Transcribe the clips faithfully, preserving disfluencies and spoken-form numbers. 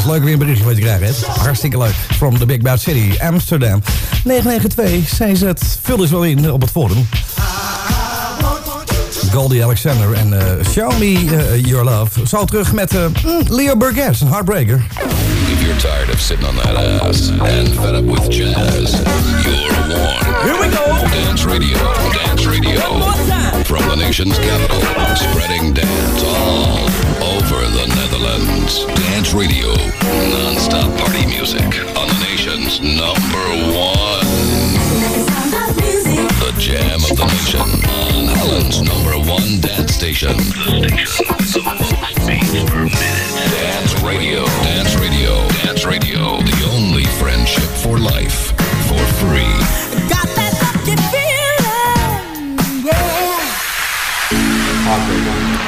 leuk weer een berichtje van je te krijgen, hè? Hartstikke leuk. From the Big Bad City, Amsterdam. negen negen twee C Z. Vul eens wel in op het forum. Goldie Alexander en uh, Show Me uh, Your Love. Zo terug met uh, Leo Burgess, een Heartbreaker. If you're tired of sitting on that ass and fed up with jazz, you're warned. Here we go! Dance Radio, Dance Radio. One more time! From the nation's capital, spreading dance all over the Netherlands. Dance Radio, non-stop party music on the nation's number one. The Jam of the Nation on Holland's number one dance station. The station with the most beats per minute. Dance Radio, Dance Radio, Dance Radio. The only friendship for life, for free. Got that lucky feeling, yeah. Heartbreaker.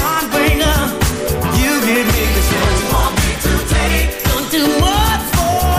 Heartbreaker, you give me the chance. Want me to take, don't do much for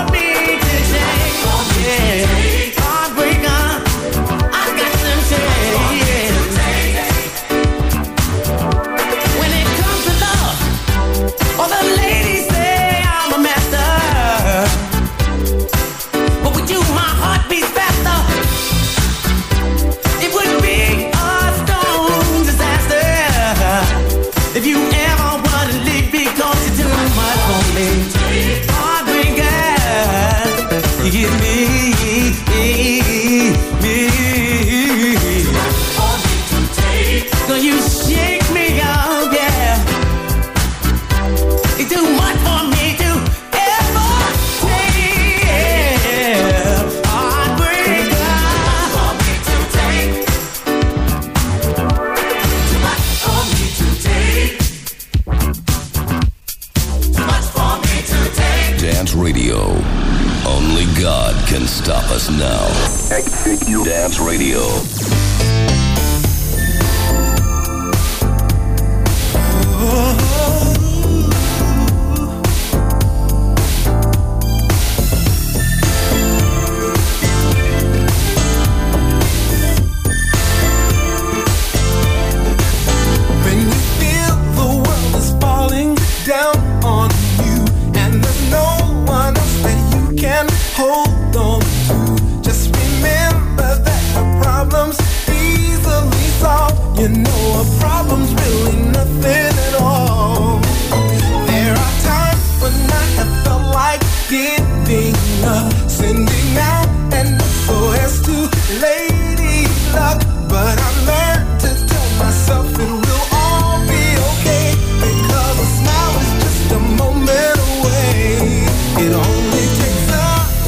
Only God can stop us now. Dance Radio. Hold on to. Just remember that the problem's easily solved. You know a problem's really nothing at all. There are times when I have felt like giving up, sending out an S O S to Lady Luck, but I learned to tell myself it will all be okay, because a smile is just a moment away. It only takes a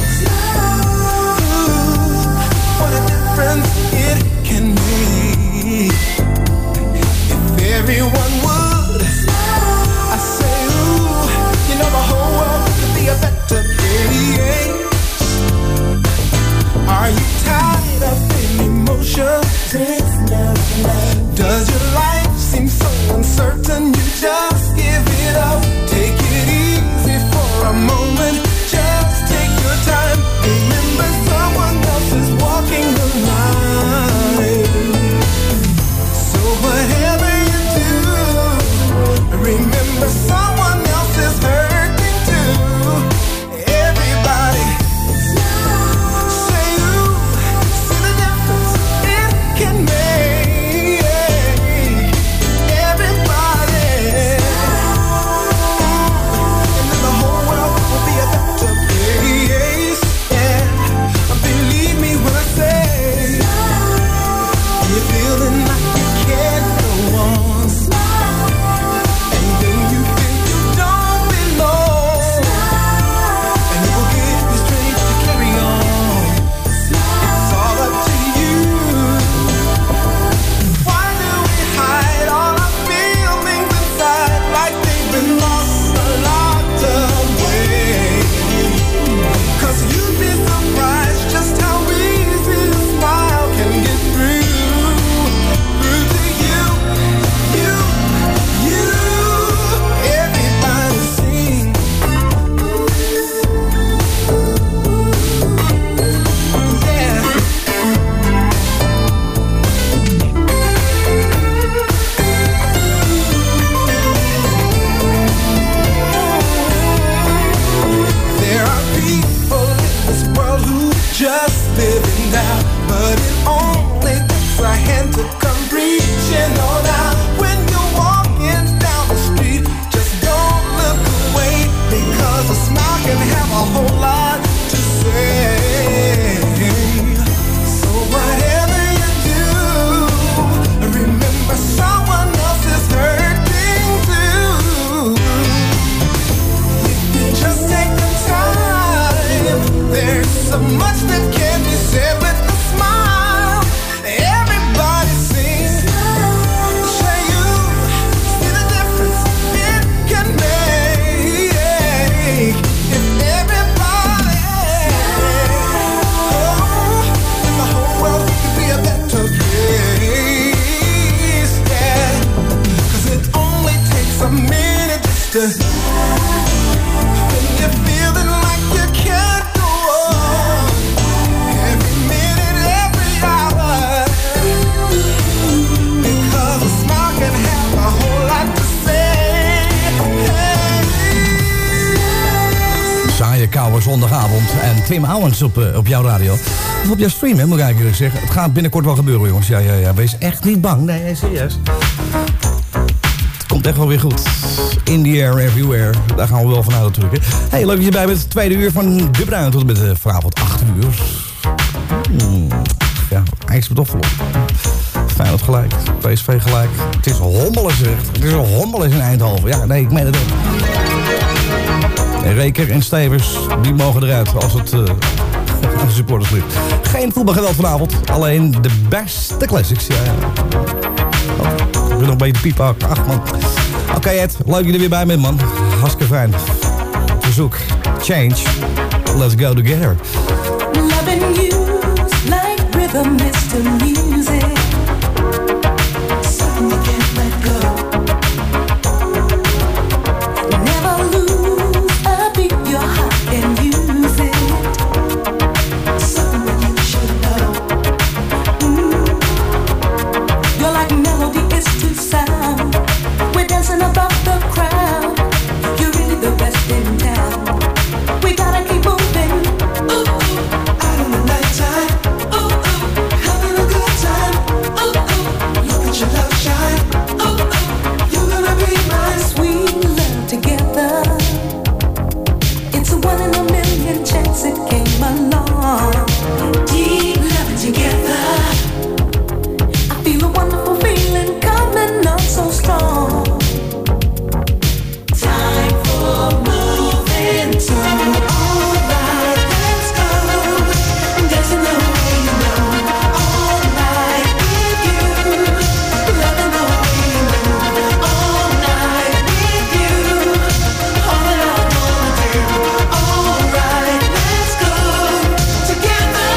it can make. If everyone would, I say, ooh, you know the whole world could be a better place. Are you tired of being emotions? Does your life seem so uncertain? You just give it up. Take it easy for a moment. Just take your time. Remember someone else is walking the line. So whatever you do, remember someone else is hurting too. Everybody say you see the difference it can make. Everybody, and then the whole world will be a better place. Yeah, believe me when I say, you're feeling like you can't go on, and then you think you don't belong, and it will give you strength to carry on. It's all up to you. Why do we hide all our feelings inside like they've been lost or locked away? 'Cause you'd be surprised just how easy a smile can get through, through to you, you, you. Everybody sing. Yeah. There are people in this world who just living now, but it only takes a hand to come reaching on out. When you're walking down the street, just don't look away, because a smile can have a whole lot to say. So whatever you do, remember someone else is hurting too. Just take the time. There's so much that can be said with a smile. Everybody sings. Say you see the difference it can make. If everybody, oh, then the whole world could be a better place. Yeah, 'cause it only takes a minute just to. When you're feeling like you can't go on, every minute, every hour, because a smile can have a whole lot to say. Saaie, koude zondagavond. En Tim Owens op, uh, op jouw radio. Of op jouw stream, hè, moet ik eigenlijk zeggen. Het gaat binnenkort wel gebeuren, jongens. Ja, ja, ja. Wees echt niet bang. Nee, nee, serieus. Het komt echt wel weer goed. In the air, everywhere. Daar gaan we wel vanuit natuurlijk. Hè. Hey, leuk dat je bij bent. Het tweede uur van De Bruin tot en met uh, vanavond acht uur. Hmm. Ja, IJs met Offelop. Feyenoord gelijk. P S V gelijk. Het is hommelen, zeg. Het is een hommelen in Eindhoven. Ja, nee, ik meen het ook. En Reker en Stevens, die mogen eruit als het uh, de supporters ligt. Geen voetbalgeweld vanavond. Alleen de beste classics. Ja, ja. Oh, ik ben nog een beetje piepen. Ach, man. Oké, okay, Ed. Leuk dat je er weer bij bent, man. Hartstikke fijn. Verzoek. Change. Let's Go Together. Loving you like rhythm is to music. Something you can't let go. Never lose a beat, your heart can use it. Something that you should know. Mm. You're like melody, it's to sound. We're dancing above the crowd. You're really the best in town. We gotta keep moving. Ooh, ooh, out in the nighttime. Ooh, ooh, having a good time. Ooh, ooh, look at your love shine. Ooh, ooh, you're gonna be mine. Sweet love together. It's a one in a million chance it came along. Deep loving together. I feel a wonderful feeling coming on so strong. Time for moving to alright, let's go. Dancing the way you know. All night with you. Loving the way you move. All night with you. All that I wanna do. Alright, let's go together.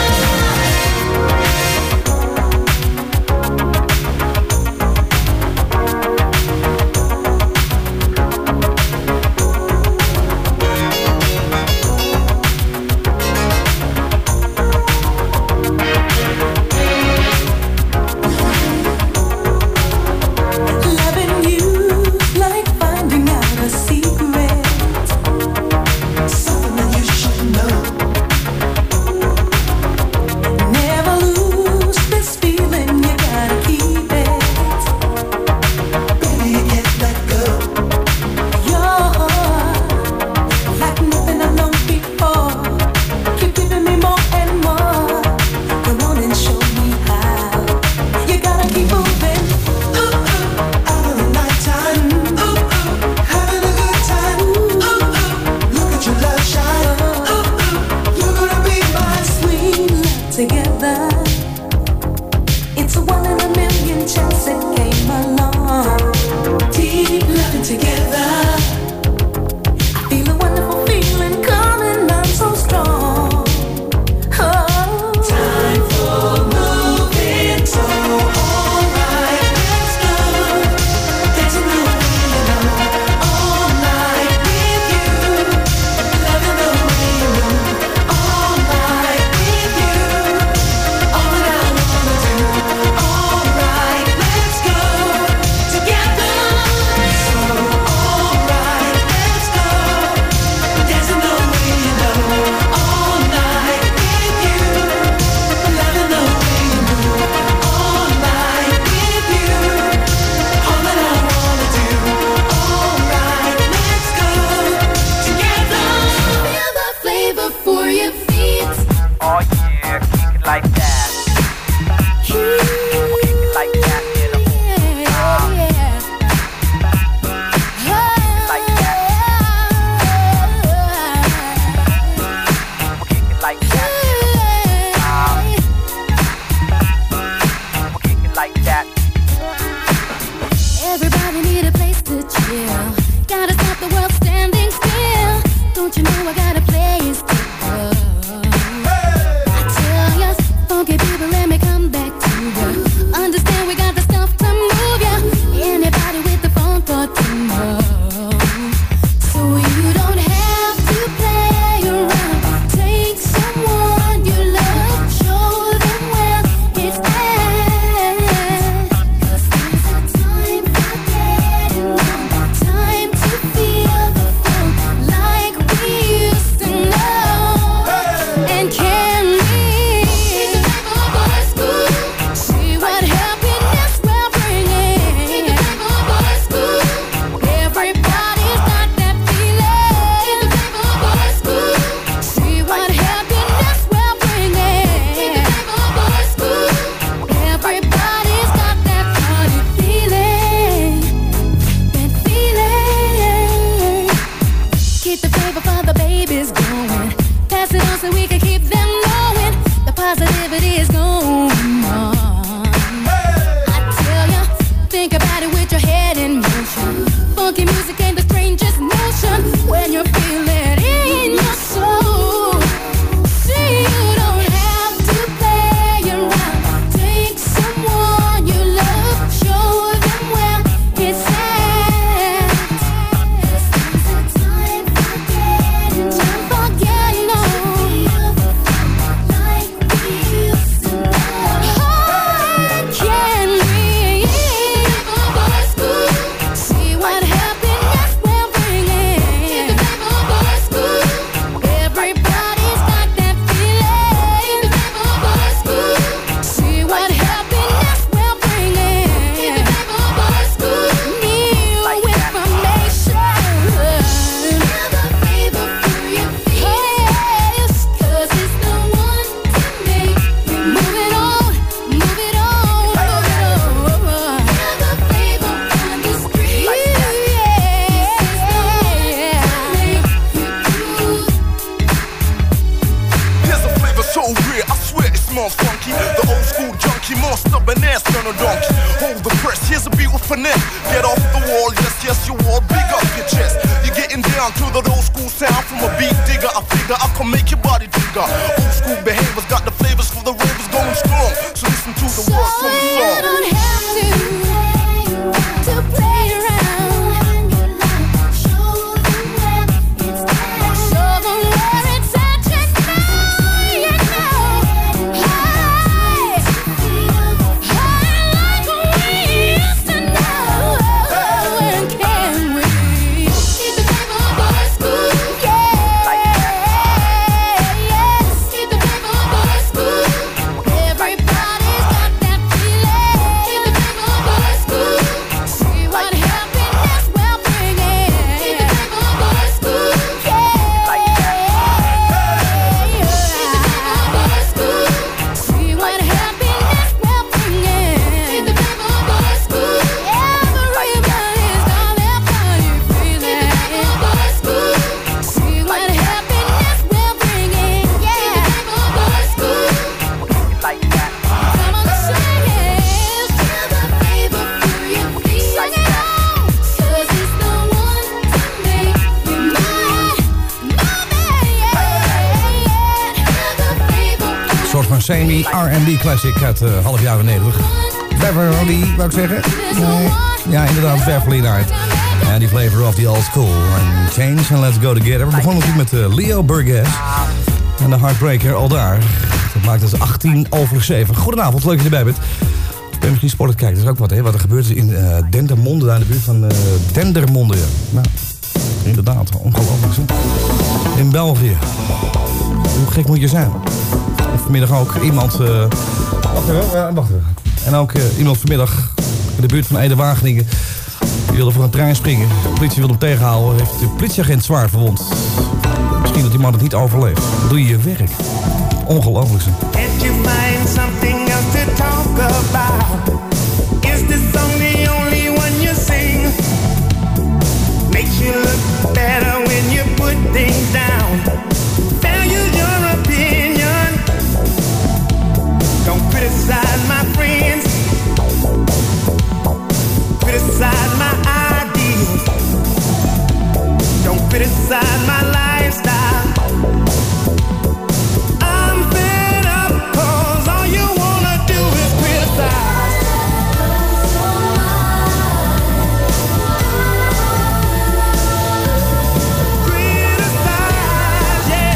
Loving you like finding out a secret. Something that you should know. Never lose this feeling, you gotta keep it. Baby, you can't let go. You're like nothing I've known before. Keep giving me more and more. Come on and show me how. You gotta keep moving. Ooh, ooh, out in the nighttime. Ooh, ooh, having a good time. Ooh, ooh, look at your love shine. Ooh, ooh, you're gonna be mine. Sweet love together. It's a one in a million chance it came along. Deep loving together. I feel a wonderful feeling coming on so strong. Oh. Time for moving so alright, let's go. Dancing the way you know. All night with you. Loving the way you move. All night with you. All that I wanna do. Alright, let's go together. So alright, let's go. Dancing the way you know. All night with you. Loving the way you move. All night with you. All that I wanna do. Alright, let's go together. Feel the flavor for your feet. Oh yeah, kick it like that. Kick it like that in a Yeah, yeah. like that. Kick it like that. Kick it like that. Everybody need a place to chill. Gotta stop the world standing still. Don't you know I got a place to go? I tell ya, funky people, let me come back to ya. Understand we got the stuff to move ya. Anybody with the phone thought to know. So you don't have to play around. Take someone you love, show them where it's at. 'Cause there's a time for getting on, time to feel the flow like we used to know. And can we see what happiness we're bringing? Everybody's got that feeling. See what happiness we're bringing. Everybody's got that funny feeling. That feeling. Keep the flavor for the babies going. Pass it on so we can keep them knowing the positivity is going on. I tell ya, think about it with your head in motion. Funky music ain't the strangest notion when you feel it in your soul. Everybody's got that feeling. See what happiness will bring in. New information. Yes, 'cause it's the one to make you move it on, move it on, move it on. Here's a flavor so rare, I swear it smells funky. The old school junkie, more stubborn ass than a donkey. Hold the press, here's a beat with finesse. Get off the wall, yes, yes, you wall, big up your chest. You're getting down to the old school sound from a beat digger. I figure I can make your body bigger. Old school behaviors got the flavors for the ravers going strong. So listen to the words from the You song. don't have to to play around. Show them where it's at. Show them where it's at. Just know you know. High, high like we used to know. And can we keep the paper boy school? Yeah, yes. Keep the paper boy school. Everybody's got that feeling. Keep the paper boy school. See what happiness will bring in. Keep the paper boy school. Yeah, see what happiness will bring in. Keep the paper boy school. Everybody's got that funny feeling. Keep the paper boy school. See what happiness will bring in. Yeah, paper boy school. Like that. Come on, sing it. Feel the fever through your feet. Sing it on, 'cause it's the one to make you move, move it, yeah. Feel the fever Een soort van semi-R and B classic uit de half jaren negentig. Beverly, wou ik zeggen? Nee. Ja, inderdaad, Beverly Knight. En die flavor of the old school. En Change and Let's Go Together. We begonnen natuurlijk met uh, Leo Burgess. En de Heartbreaker al daar. Dat maakt het achttien over zeven. Goedenavond, leuk dat je erbij bent. Ik ben misschien sport kijken. Dat is ook wat, hè? Wat er gebeurt is in uh, Dendermonde, daar in de buurt van uh, Dendermonde. Nou, inderdaad, ongelooflijk. Zo. In België. Hoe gek moet je zijn? En vanmiddag ook iemand... Uh... Wacht even, uh, wacht even. En ook uh, iemand vanmiddag in de buurt van Ede-Wageningen. Die wilde voor een trein springen. De politie wilde hem tegenhouden. Heeft de politieagent zwaar verwond. Misschien dat die man het niet overleeft. Dan doe je je werk. Ongelooflijk zo. Can't you find something else to talk about? Is this song the only one you sing? Makes you look better when you put things down. Value your opinion. Don't criticize my friends. Criticize my ideas. Don't criticize my lifestyle. I'm fed up 'cause all you wanna do is criticize. Criticize, yeah.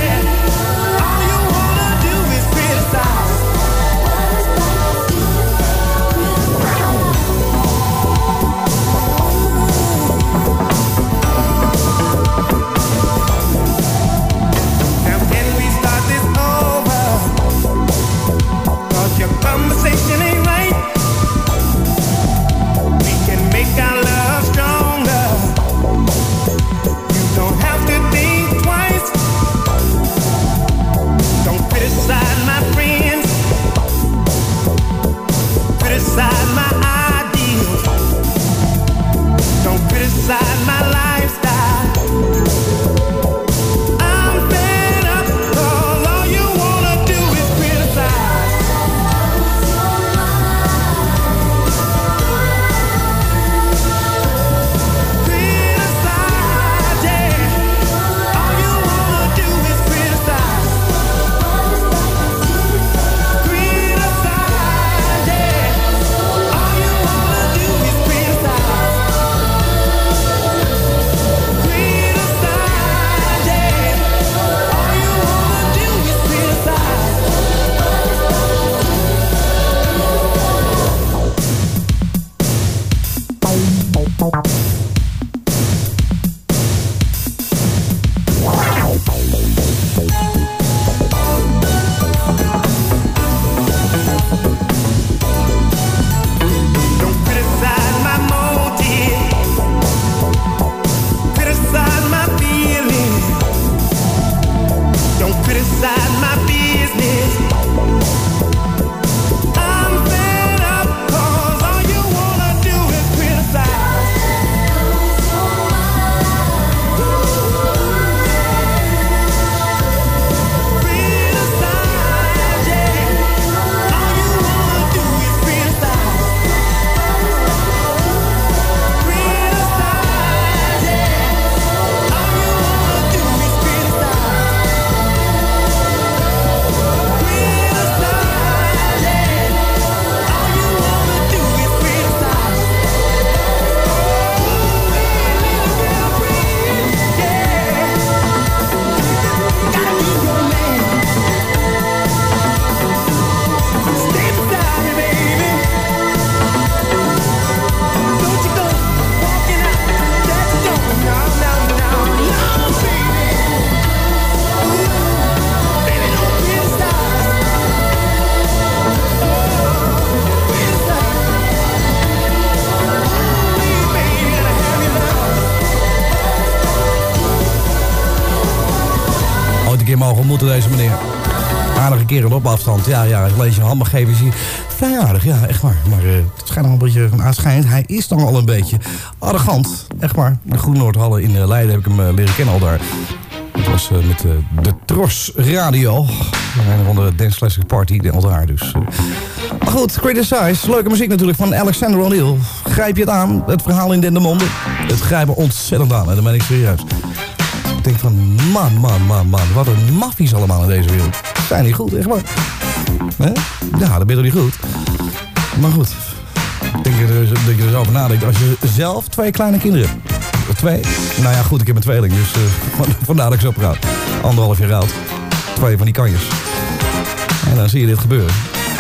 deze meneer. Aardige kerel op afstand. Ja, ja, lees je een hand geven, is hij vrij aardig. Ja, echt waar. Maar uh, het schijnt al een beetje aanschijnend. Hij is dan al een beetje arrogant. Echt waar. De Groen Noordhallen in uh, Leiden heb ik hem uh, leren kennen al daar. Het was uh, met uh, de Tros Radio. Een van de Dance Classic Party al daar dus. Uh. Maar goed, Criticize. Leuke muziek natuurlijk van Alexander O'Neal. Grijp je het aan, het verhaal in Dendermonde. Het grijpt me ontzettend aan en dan ben ik serieus. Ik denk van, man, man, man, man. Wat een maffies allemaal in deze wereld. Zijn niet goed, echt waar. He? Ja, dat ben je toch niet goed. Maar goed. Ik denk dat je er eens over nadenkt. Als je zelf twee kleine kinderen hebt. Twee. Nou ja, goed, ik heb een tweeling. Dus uh, vandaar dat ik zo praat. Anderhalf jaar oud. Twee van die kanjes. En dan zie je dit gebeuren.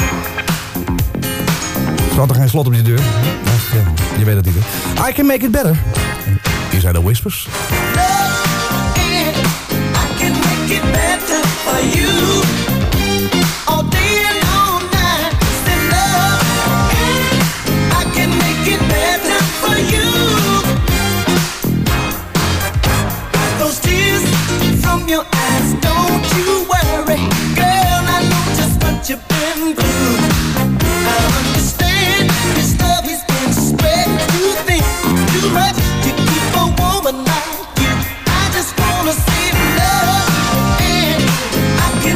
Staat er geen slot op die deur? Ja, je weet het niet. Hè? I can make it better. Hier zijn de Whispers. Better for you all day and all night. Say love, I can make it better for you. Those tears from your eyes, don't you worry, girl. I know just what you've been through. I understand this love has been spread too thin, too much to keep a woman like you. I just wanna see love. I can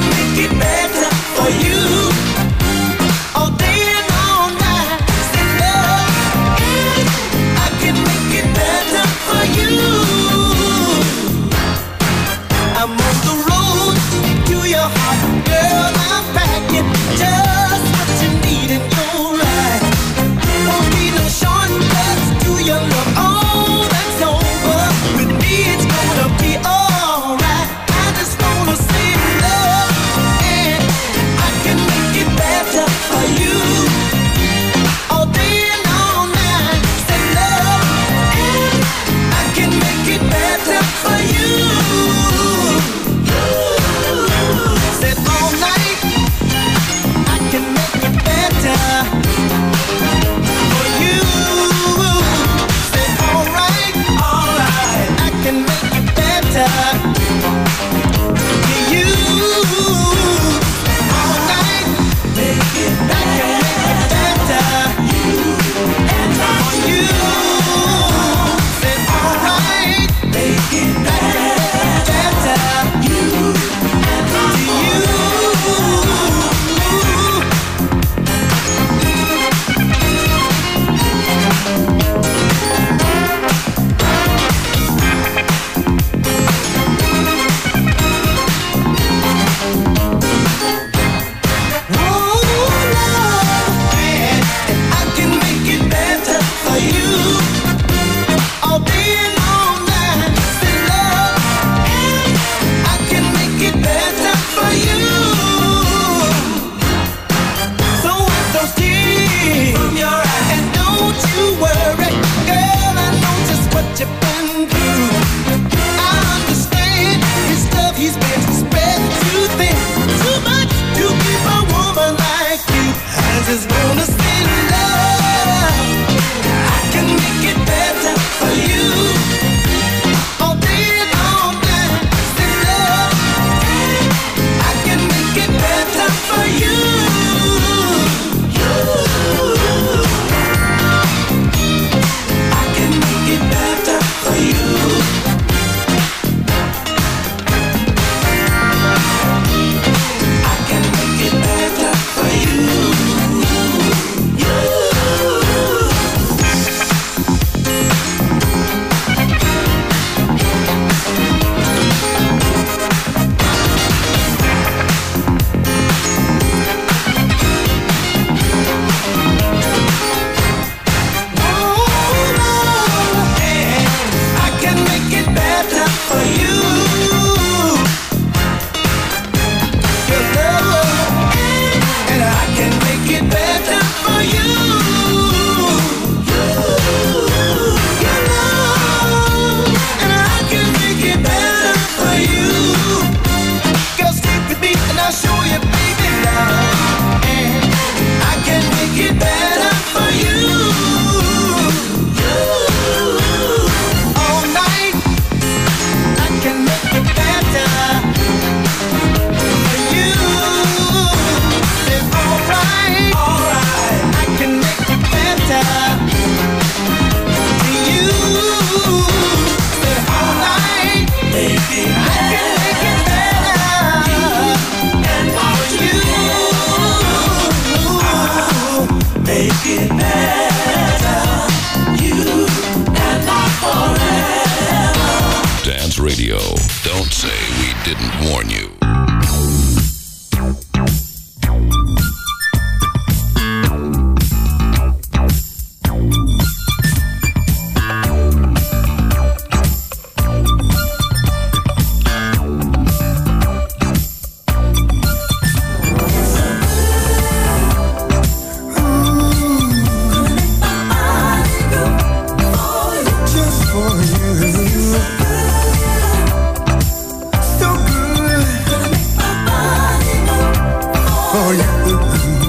for you.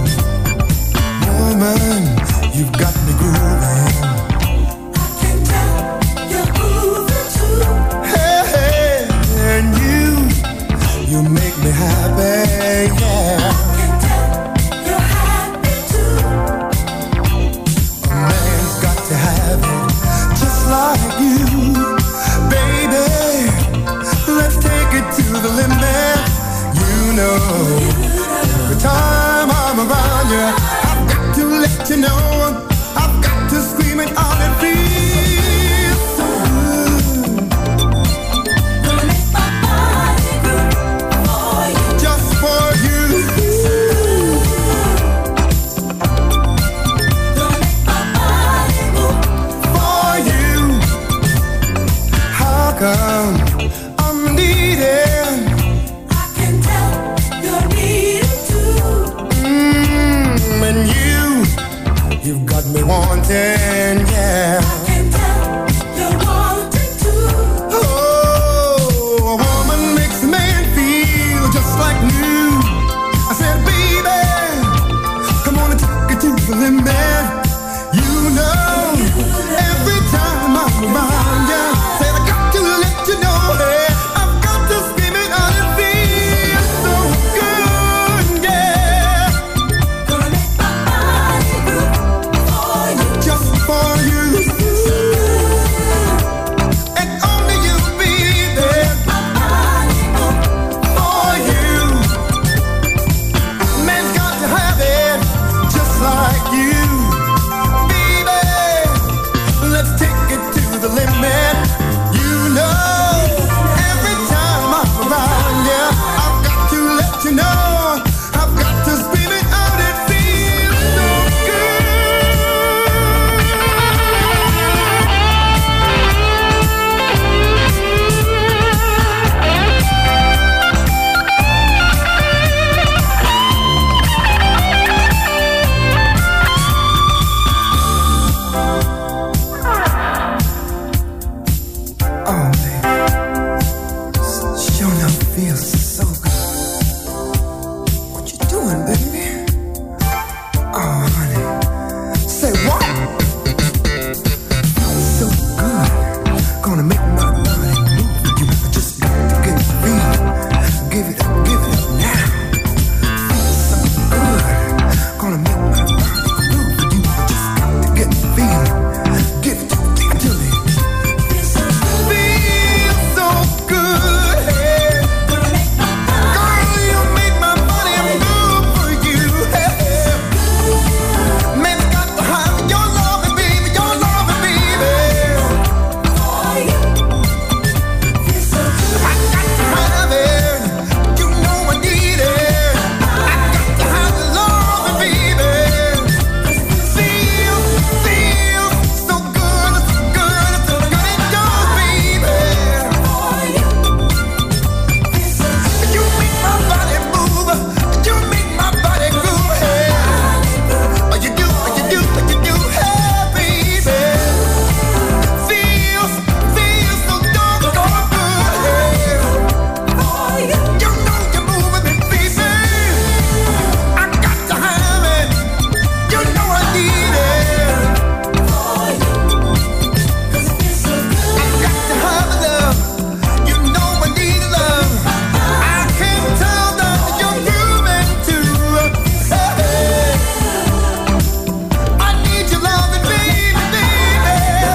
Woman, you've got me grooving. I can tell you're grooving too. Hey, hey, and you, you make me happy, yeah. I can tell you're happy too. A man's got to have it, just like you, baby. Let's take it to the limit. You know, every time I'm around you, I've got to let you know, I've got to scream it out and feel so good. Gonna make my body groove for you. Just for you. Gonna make my body move For you. How come I'm needing? I can tell you're needing too. Mmm, and you, you've got me wanting, yeah. I can tell you're wanting to. Oh, a woman makes a man feel just like new. I said, baby, come on and take it to the limit. You know, every time I'm around you, said I got to let you know, hey, I've got to scream it out and feel so good, yeah. Gonna make my body groove for you. Just for you, and only you, baby, My body move for you. Man's got to have it, just like you, baby. Let's take it to the limit. You know, every time I'm around you, I've got to let you know, I've got to scream it out and feel so good. Oh, baby, sure enough feels so good. What you doing, baby? Oh, honey, say what? So good, gonna make my body move. You just got to get the feeling. Give it up, give it up now. So good, gonna make my body move. You just got to get the feeling. Give it to me, give it to me. Feel so good, hey. Girl, you make my body move for you, hey. Man's got to have your loving, baby, your loving, baby. I got to have it, you know I need it. I got to have the loving, baby. Feel, feel so good, so good, so good it does, baby. You make my body move, you make my body groove, hey. Oh, you do, oh, you do, oh, you do, hey, baby. Feels, feels so doggone good, hey. You know you're moving me, baby. I got to have it, you know I need it. I got to have love, you know I need love. I can tell that you're moving too. Hey, I need your loving, baby, baby.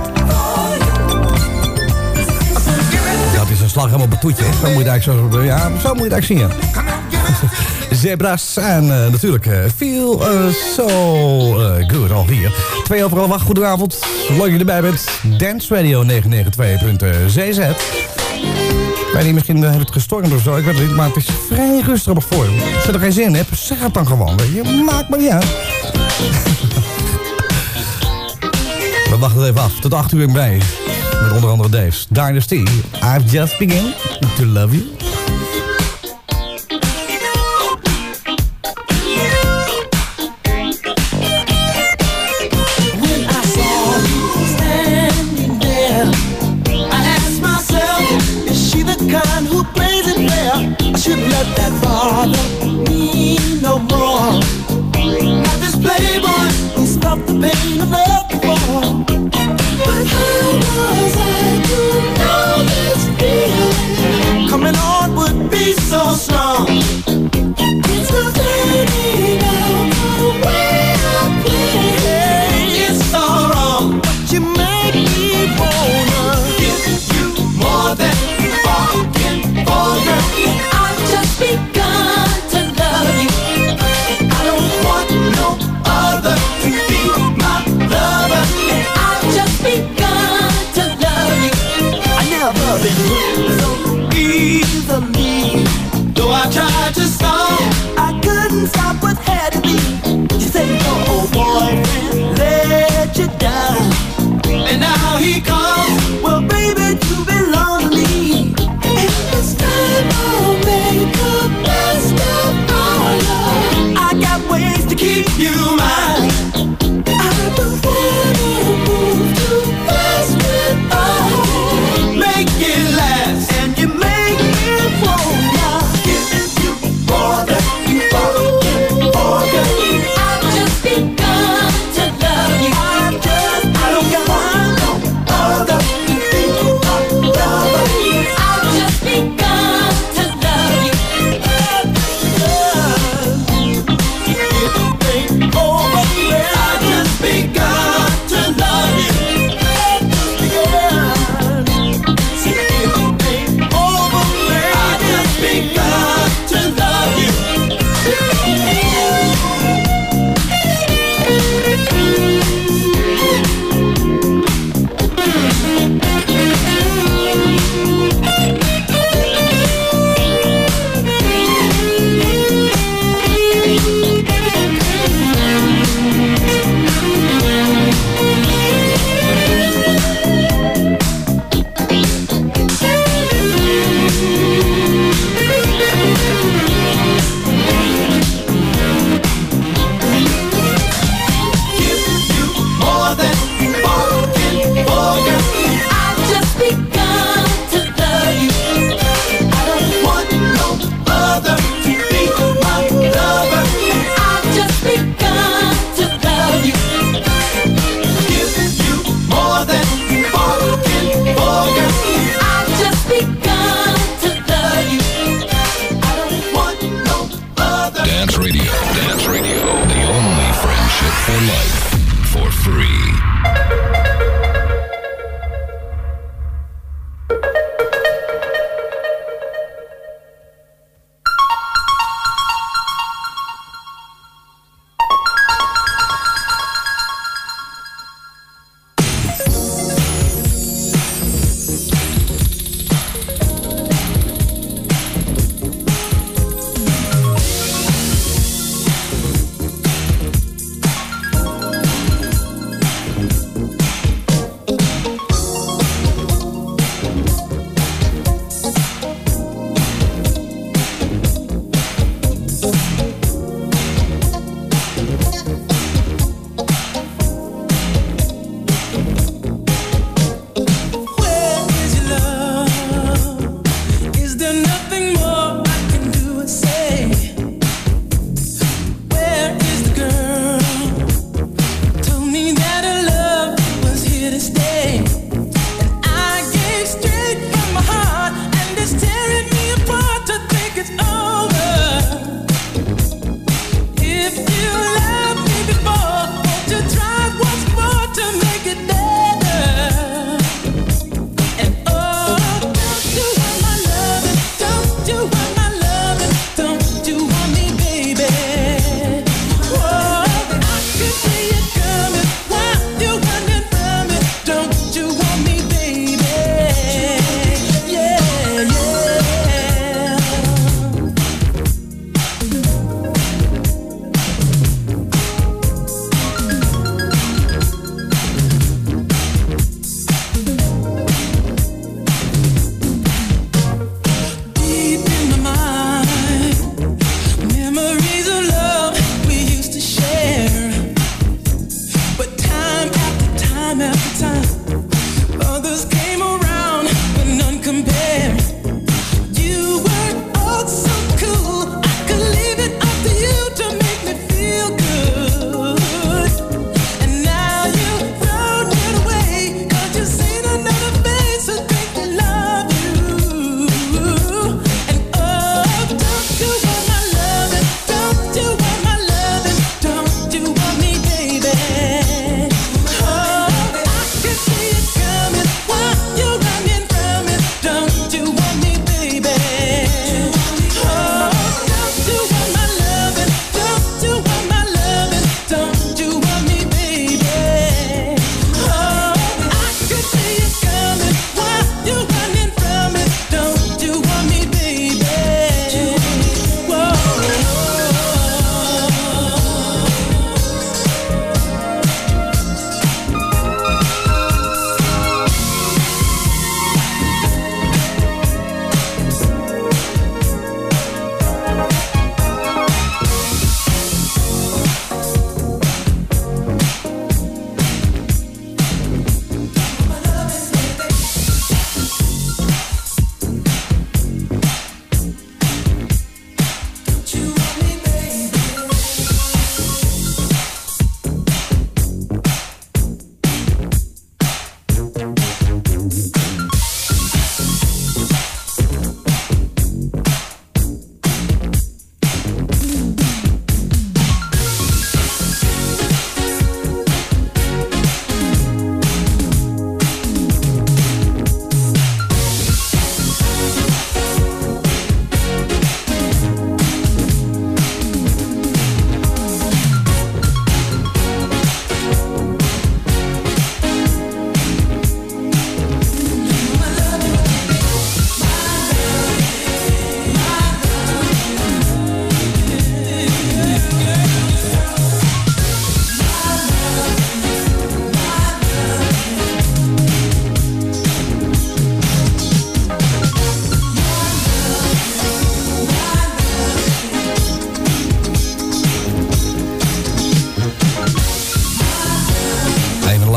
Give it, Dat is een slag helemaal op het toetje. Hè? Zo moet je het eigenlijk zo, ja, zo moet je het eigenlijk zingen. come on, give it. Zebra's en uh, natuurlijk uh, Feel uh, So uh, Good alweer. Twee overal wacht, goedenavond. Leuk dat je erbij bent. Dance Radio negen negen twee punt c z. Ik weet niet, misschien uh, heb ik het gestormd of zo, ik weet het niet, maar het is vrij rustig op het forum. Als je er geen zin in hebt, zeg het dan gewoon, weet je. Maakt me niet uit. We wachten het even af, tot acht uur in bij. Met onder andere Dave's Dynasty. I've just begun to love you. When I saw you standing there, I asked myself, is she the kind who plays it fair? I shouldn't let that bother me no the pain of love before. But how was I to know this feeling coming on would be so strong? It's the fading out the way I play. Hey, it's so wrong, but you make me wanna give you more than you bargained for, girl. I've just begun to love you. I don't want no other to be my lover. And I've just begun to love you. I never been hooked so easily. Though I tried to stop, I couldn't stop what had to be. You say your old boyfriend let you down, and now he comes. Well, baby, you belong to me. And this time I'll make the best of our love. I got ways to keep you mine. I don't wanna move too fast without you. Make it last, and you make me wanna give you more than you bargained for.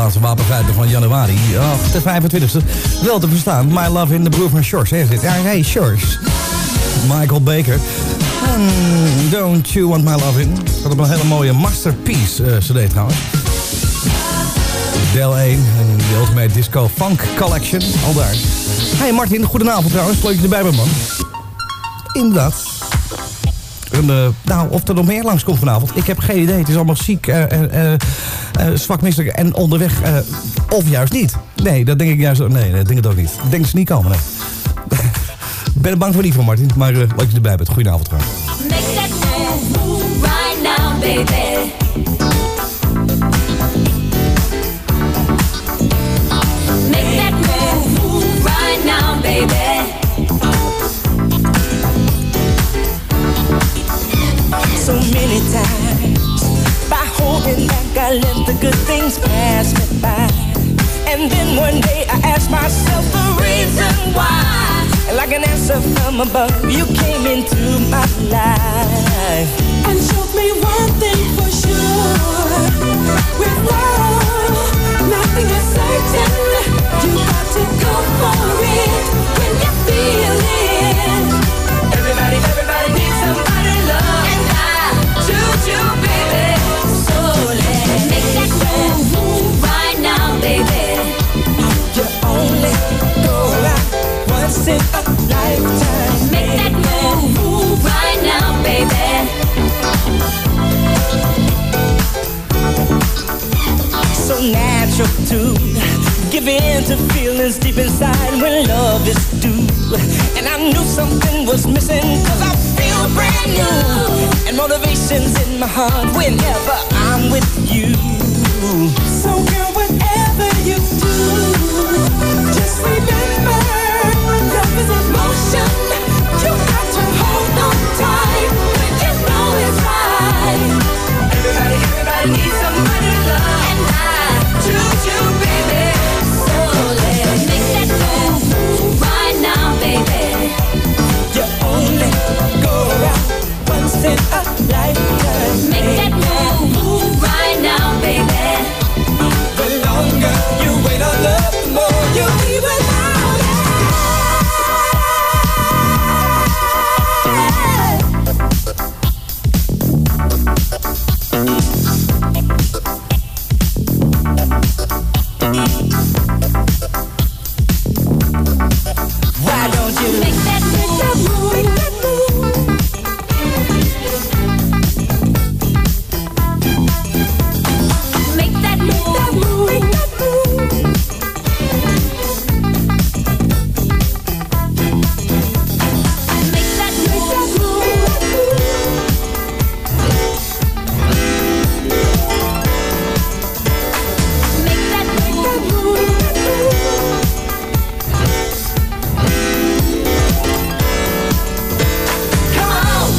Amerikaanse wapenfeiten van januari. Oh, de vijfentwintigste. Wel te verstaan. My Love in de broer van Shores. Hè, zit. Ja, hey, Shores. Michael Baker. En Don't You Want My Love In. Dat op een hele mooie Masterpiece uh, cd trouwens. Deel één. En de Ultimate Disco Funk Collection. Al daar. Hey Martin, goedenavond trouwens. Leuk dat je erbij bent, man. Inderdaad. En, uh, nou, of er nog meer langskomt vanavond. Ik heb geen idee. Het is allemaal ziek, uh, uh, uh, zwakmisselijk en onderweg. Uh, of juist niet. Nee, dat denk ik juist. Nee, dat denk ik ook niet. Ik denk ze niet komen. Nee. Ik ben er bang voor niet van, Martin. Maar uh, leuk dat je erbij bent. Goedenavond trouwens. Make that move, move right now, baby. Make that move, move right now, baby. So many times by holding back I let the good things pass me by, and then one day I asked myself the reason why, and like an answer from above you came into my life And showed me one thing for sure. With love, nothing is certain. You got to go for it when you feel it. Everybody, everybody needs somebody to love, and I choose you, baby. So let's make that move, move right now, baby. You only go around once in a lifetime. Make that move, move right now, baby. So natural to give in to feelings deep inside when love is due. And I knew something was missing, cause I feel brand new, and motivation's in my heart whenever I'm with you. So girl, whatever you do, just remember, love is emotion. You got to hold on tight when you know it's right. Everybody, everybody needs somebody to love, and I choose you, baby. So let's make that move, move right now, baby. You only go around once in a lifetime. Make that move, move right now, baby. The longer you wait on love, the more you'll be without it. Why don't you Make that move, make that move. Make that move, make that move. Make that move, make that move. Make that move. Come on.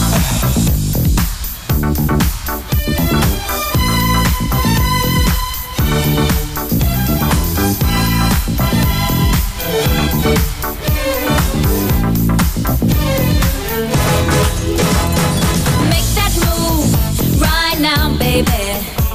Make that move right now, baby.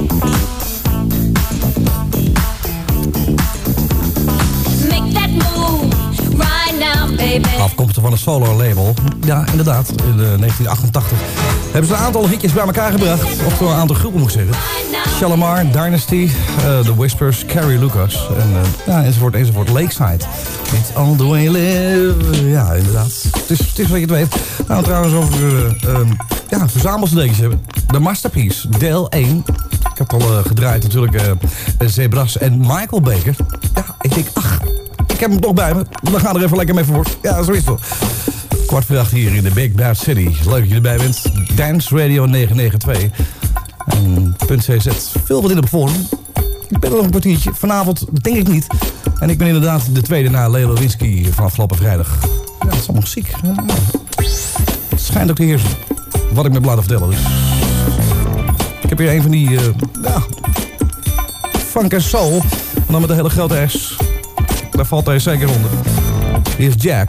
Make that move right now, baby. Afkomstig van een solo label. Ja, inderdaad. In uh, negentien achtentachtig hebben ze een aantal hitjes bij elkaar gebracht. Oftewel een aantal groepen, moet ik zeggen. Shalimar, Dynasty, uh, The Whispers, Carrie Lucas. En, uh, ja, enzovoort, enzovoort. Lakeside. It's all the way you live. Ja, inderdaad. Het is, het is wat je het weet. Nou, trouwens over uh, um, ja, verzamelcd'tjes hebben. The Masterpiece, deel één. Ik heb al uh, gedraaid natuurlijk uh, Zebras en Michael Baker. Ja, ik denk, ach, ik heb hem toch bij me. We gaan er even lekker mee voort. Ja, zo is het toch. Kwart voor acht hier in de Big Bad City. Leuk dat je erbij bent. Dance Radio negen negen twee. En .cz. Vul wat in op forum. Ik ben er nog een kwartiertje. Vanavond denk ik niet. En ik ben inderdaad de tweede na Leo Lewinsky van afgelopen vrijdag. Ja, dat is allemaal ziek. Ja. Het schijnt ook te heersen. Wat ik me heb laten vertellen. Dus. Ik heb hier een van die... Uh, ja, funk en soul. En dan met een hele grote S. Daar valt hij zeker onder. Hier is Jack.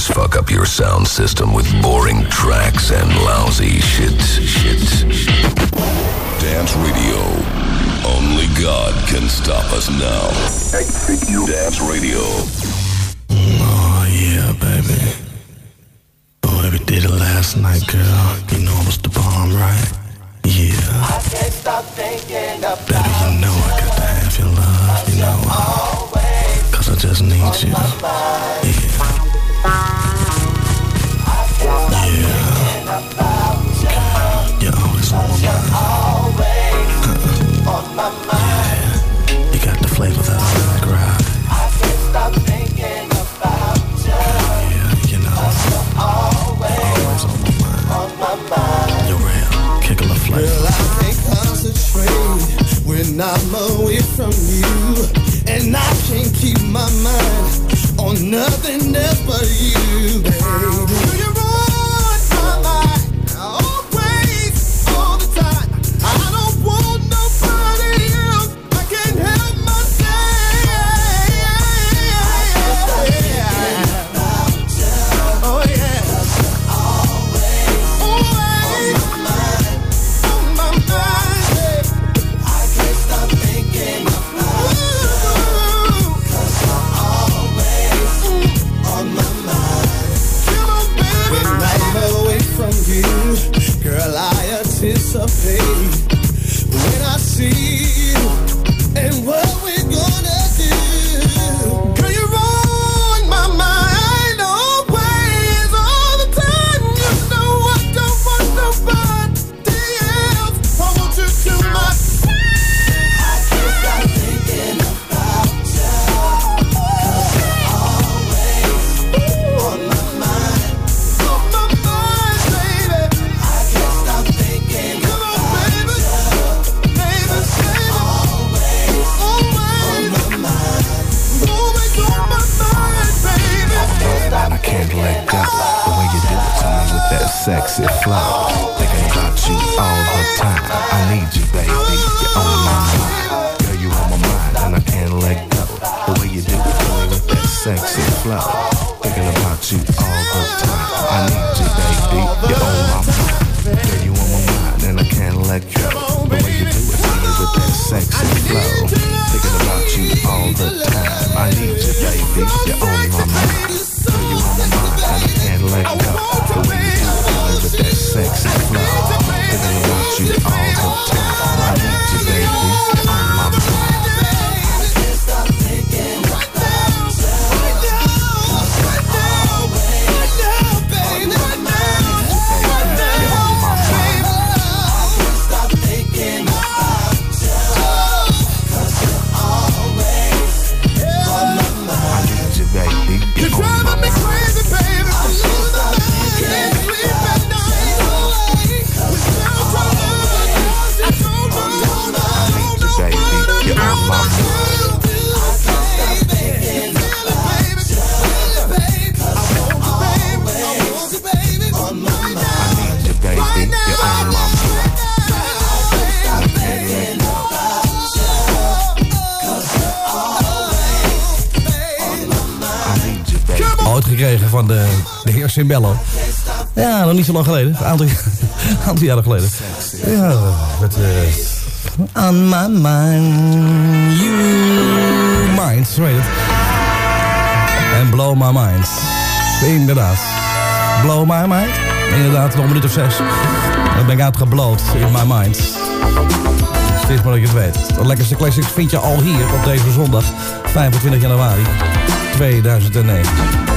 just fuck up your sound system with boring tracks and lousy shit. Shit. Dance Radio. Only God can stop us now. Dance Radio. Oh, yeah, baby. Oh, we did it last night, girl. You know it was the bomb, right? Yeah. I can't stop thinking about Baby, you know I got to have your love, you know. always Cause I just need you. on my mind. Yeah. I can't stop Yeah. thinking about you. Girl, you're always on my You're mind. always on my mind. You got the flavor that I like, right? I can't stop thinking about you. Yeah, you know. You're always Always on my mind. on my mind. You're real. Kick a little flavor. Girl, I can't concentrate when I'm away from you. And I can't keep my mind on nothing else but you, baby. You're on my mind, always, all the time. I don't want nobody else. I can't help myself. Oh, yeah. Always, always on my mind. On my mind, babe. I can't stop thinking about you. Cause you're always on my mind. Come on, baby. When I'm away from you, girl, I anticipate when I see you and what we're gonna do. Girl, you're on my mind always, all the time. You know I don't want nobody else. I want you to my. I can't stop thinking about you. Cause you're always on my mind. On my mind, baby. I can't stop thinking Come on, baby. Baby, baby. Always, always on my mind. Always on my mind, baby. I can't let go. The way you do it to me with that sexy flow. Thinking about you all the time. I need you, baby. You're on my mind. Girl, you on my mind, and I can't let go. The way you do it to me with that sexy flow. Thinking about you all the time. I need you, baby. You're on my mind. Girl, you on my mind, and I can't let go. The way you do it to me with that sexy flow. Thinking about you all the time. I need you, baby. You're on my mind. Girl, you on my mind, and I can't let go. The way you do it to me with that sexy flow. Thinking about you all the time. I need you, baby. You're on my mind. I can't stop thinking about you. Right now, right now, right now, baby. Right now, right now, baby. I can't stop thinking about you. Cause you're always on my mind. I need you, baby. You're You're on my driving me mind. crazy, baby. I can't stop thinking sleep at night. Without your love, I don't know. I need you, baby. You're on my mind. I need you, baby. You're on my mind. I can't let go. I need you, baby. Ooit gekregen van de, de heer Cimbello. Ja, nog niet zo lang geleden. Een aantal, aantal jaren geleden. Ja, met... Uh, on my mind, you mind, zo heet het. En blow my mind. Inderdaad. Blow my mind. Inderdaad, nog een minuut of zes. Dan ben ik uitgebloot in my mind. Het is maar dat je het weet. De lekkerste classics vind je al hier op deze zondag, vijfentwintig januari tweeduizend negen.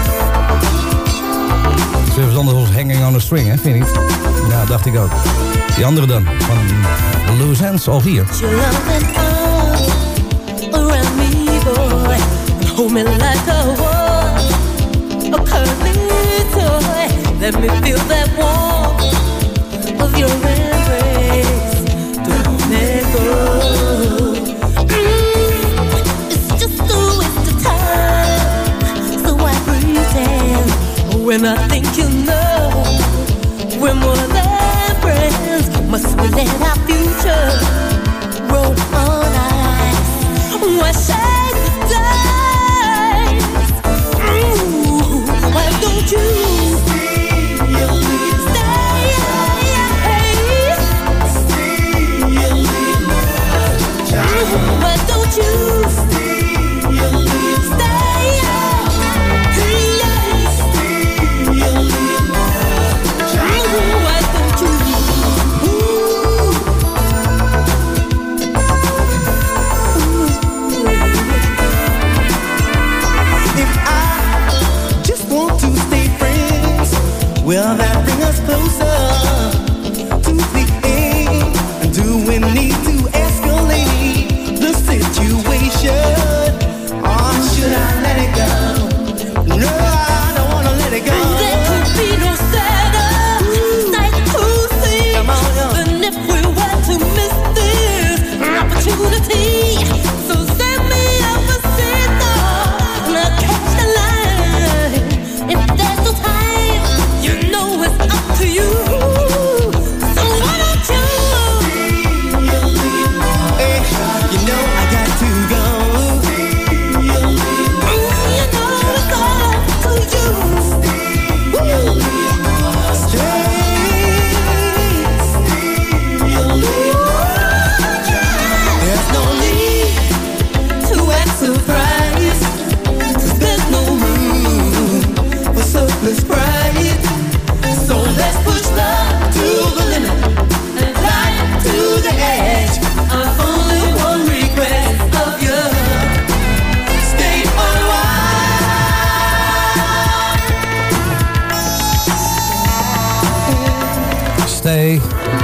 Het is even anders als Hanging on a String, hè? Vind je niet? Ja, dacht ik ook. Die andere dan, van Loose Ends, al hier. Your loving arms around me, boy, and hold me like a was a cuddly toy. Let me feel that warmth of your embrace. Don't let go. Mm, it's just a waste of time, so I pretend when I think you know we're more than friends. Must we let our future roll on ice? Why shake the dice? Ooh, why don't Will that bring us closer to the end? Do we need to escalate the situation? Or should I let it go? No, I don't wanna let it go. And there could be no sadder sight to see than if we were to miss this opportunity. So send me up a signal and I'll catch the line. If there's no time, you know it's up to you. So why don't you? Hey, you know I got to go. Ooh, you know it's all up to you. There's no need To act surprised, 'cause there's no room for surplus pride. So let's push love to the limit and life to the edge. I've only one request of you. Stay for a while. Stay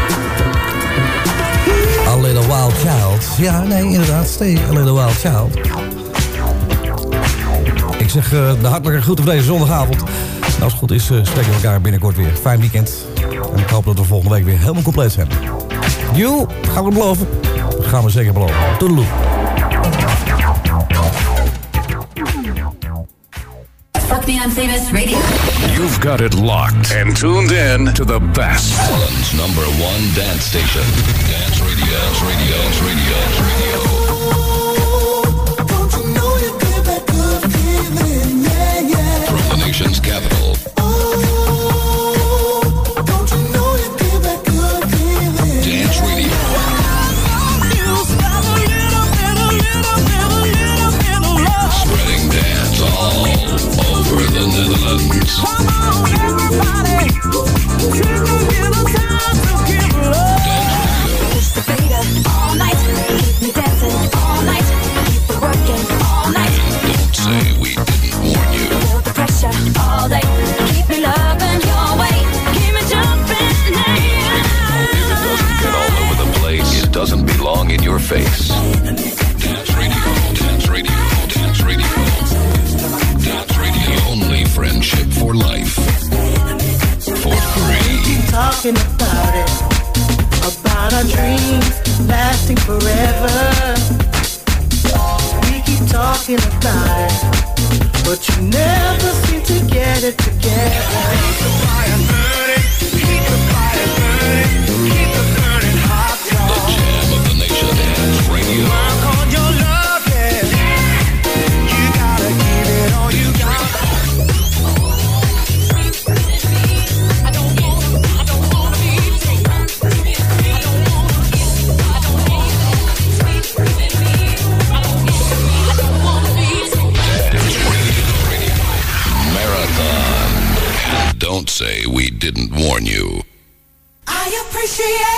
a little wild child. Ja, nee, inderdaad. Stay a little wild child. Ik zeg uh, de hartelijke groeten voor deze zondagavond. En als het goed is, uh, spreken we elkaar binnenkort weer. Fijn weekend. En ik hoop dat we volgende week weer helemaal compleet zijn. Joe, gaan we het beloven? Dat gaan we zeker beloven. Toedeloe. Fuck me, I'm famous radio. You've got it locked and tuned in to the best. Holland's number one dance station. Dance Radio. Dance Radio. Dance Radio. Dance Radio. Don't you know you get that good feeling, yeah, yeah. From the nation's capital. Don't you know you get that good feeling? Dance Radio. Spreading dance all over the Netherlands. Come on, everybody. Push the fader all night, keep me dancing all night, keep it working all night. Don't say we didn't warn you. Feel the pressure all day, keep me loving your way, keep me jumping now. If it doesn't get all over the place, it doesn't belong in your face. Dance Radio. Dance Radio. Dance Radio. Dance Radio. The only friendship for life. For free. Keep talking about it, about our dreams lasting forever. We keep talking about it, but you never seem to get it together. Keep the fire burning, keep the fire burning, keep it burning hot, y'all. The jam of the nation. Dance Radio. Work on your love, yeah. You gotta give it all you got. Marathon. Don't say we didn't warn you. I appreciate